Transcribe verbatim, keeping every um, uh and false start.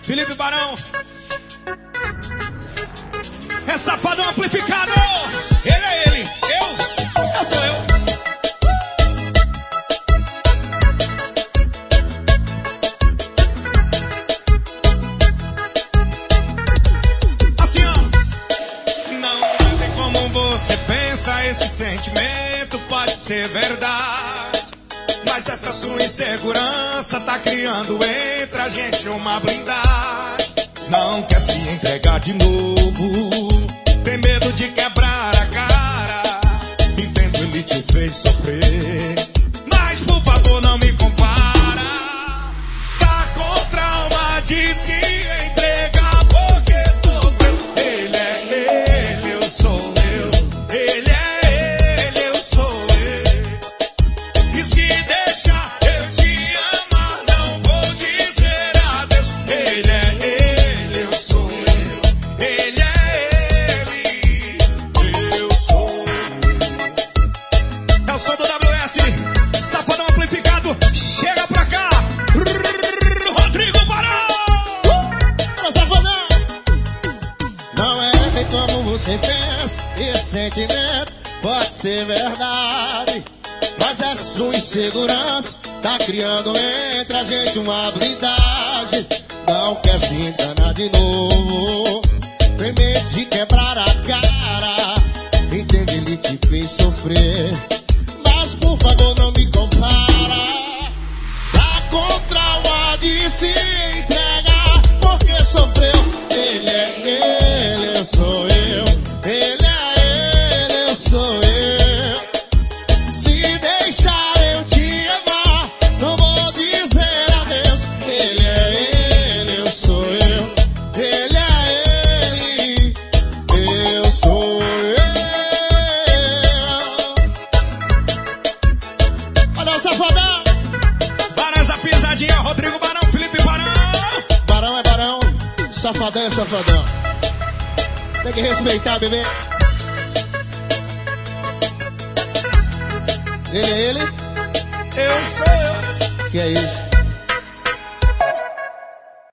Felipe Barão. É Safadão amplificado. Ele é ele, eu, eu sou eu. Assim, ó. Não tem como você pensa, esse sentimento pode ser verdade, mas essa sua insegurança tá criando entre a gente uma blindagem. Não quer se entregar de novo, tem medo de quebrar a cara. Entendo, ele te fez sofrer, mas por favor não me compara. Tá com trauma de se entregar porque sofreu. Ele é ele, eu sou eu. Ele é ele, eu sou eu. E se deixar eu te amar, não vou dizer adeus. Ele é ele, eu sou eu. Ele é ele, eu sou eu. É o som do W S, Safadão amplificado. Chega pra cá, Rodrigo Barão. Uh, Safadão. Não é como você pensa, esse sentimento pode ser verdade, mas essa sua insegurança tá criando entre a gente uma blindagem. Não quer se enganar de novo, tem medo de quebrar a cara. Entende, ele te fez sofrer, mas por favor não me compara. Tá com trauma de se entregar porque sofreu. Ele é ele, eu sou eu. Ele é ele, eu sou eu. Se deixar eu te amar, não vou dizer adeus. Ele é ele, eu sou eu. Ele é ele, eu sou eu. Olha o Safadão. Barão, essa pisadinha, Rodrigo Barão, Felipe Barão. Barão é barão, Safadão é safadão. Tem que respeitar, bebê. Ele é ele, Eu sou eu. que é isso?